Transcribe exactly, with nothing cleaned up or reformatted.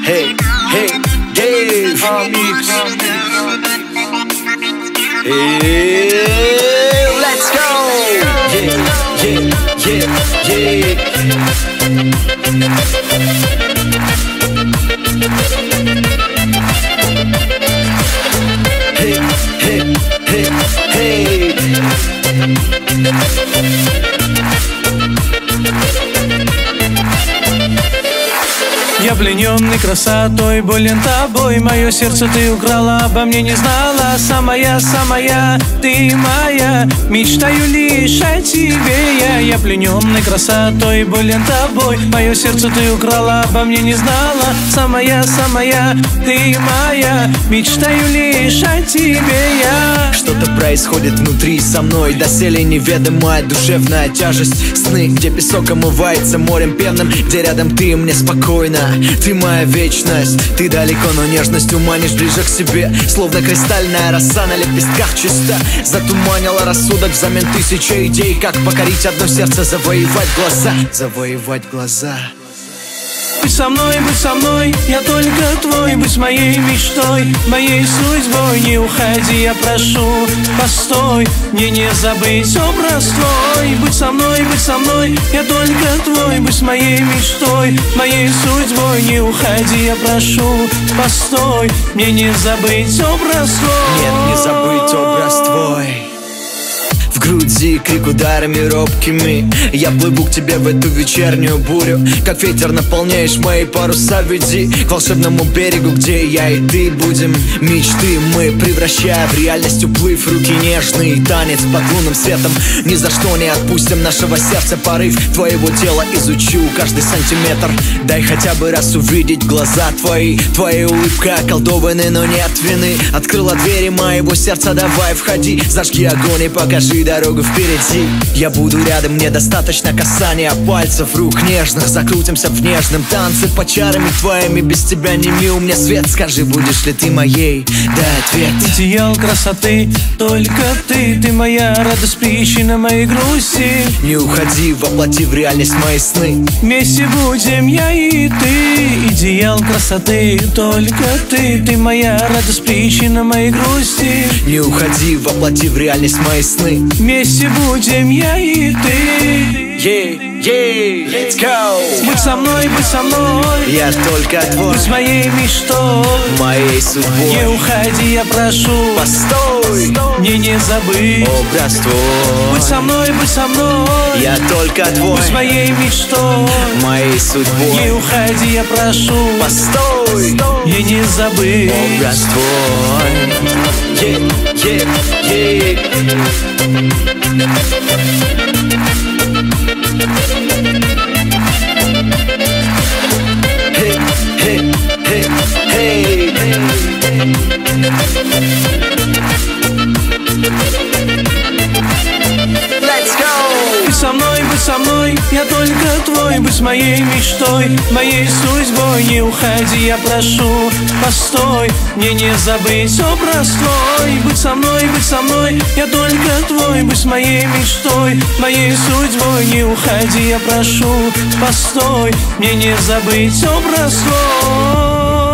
Hey, hey, Dave. Hey, let's go. Yeah, yeah, yeah, yeah. Hey, hey, hey, hey. Я плененный красотой, болен тобой. Мое сердце ты украла, обо мне не знала. Самая, самая, ты моя. Мечтаю лишь о тебе я. Я плененный красотой, болен тобой. Мое сердце ты украла, обо мне не знала. Самая, самая, ты моя. Мечтаю лишь о тебе я. Что-то происходит внутри со мной, доселе неведомая душевная тяжесть. Сны, где песок омывается морем пенным, где рядом ты, мне спокойно. Ты моя вечность, ты далеко, но нежностью манишь ближе к себе. Словно кристальная роса на лепестках чиста. Затуманила рассудок взамен тысячи идей. Как покорить одно сердце, завоевать глаза. Завоевать глаза. Будь со мной, будь со мной, я только твой. Будь моей мечтой, моей судьбой. Не уходи, я прошу, постой. Мне не забыть образ твой. Будь со мной, будь со мной, я только твой. Будь моей мечтой, моей судьбой. Не уходи, я прошу, постой. Мне не забыть образ твой. Нет, не забыть образ твой. В груди крик ударами робкими. Я плыву к тебе в эту вечернюю бурю. Как ветер наполняешь мои паруса. Веди к волшебному берегу, где я и ты будем. Мечты мы превращая в реальность. Уплыв, руки нежный, танец под лунным светом. Ни за что не отпустим нашего сердца порыв. Твоего тела изучу каждый сантиметр. Дай хотя бы раз увидеть глаза твои. Твоя улыбка околдованы, но нет вины. Открыла двери моего сердца, давай входи. Зажги огонь и покажи дорогу впереди. Я буду рядом, мне достаточно касания пальцев, рук нежных. Закрутимся в нежном танце под чарами твоими. Без тебя не мил мне свет. Скажи, будешь ли ты моей? Дай ответ. Идеал красоты, только ты. Ты моя радость, причина моей грусти. Не уходи, воплоти в реальность мои сны. Вместе будем я и ты. Идеал красоты, только ты. Ты моя радость, причина моей грусти. Не уходи, воплоти в реальность мои сны. Вместе будем я и ты. Yeah, yeah, let's go. Будь со мной, будь со мной, я только твой. Будь моей мечтой, моей судьбой. Не уходи, я прошу, постой. Мне не забыть образ твой. Будь со мной, будь со мной, я только твой. Будь моей мечтой, моей судьбой. Не уходи, я прошу, постой. Мне не забыть образ твой. Yeah, yeah, yeah. Hey, hey, hey, hey. Let's go. Будь со мной, будь со мной, я только твой. Будь моей мечтой, моей судьбой. Не уходи, я прошу, постой. Мне не забыть образ твой. Будь со мной, будь со мной, я только твой. Будь моей мечтой, моей судьбой. Не уходи, я прошу, постой. Мне не забыть образ твой.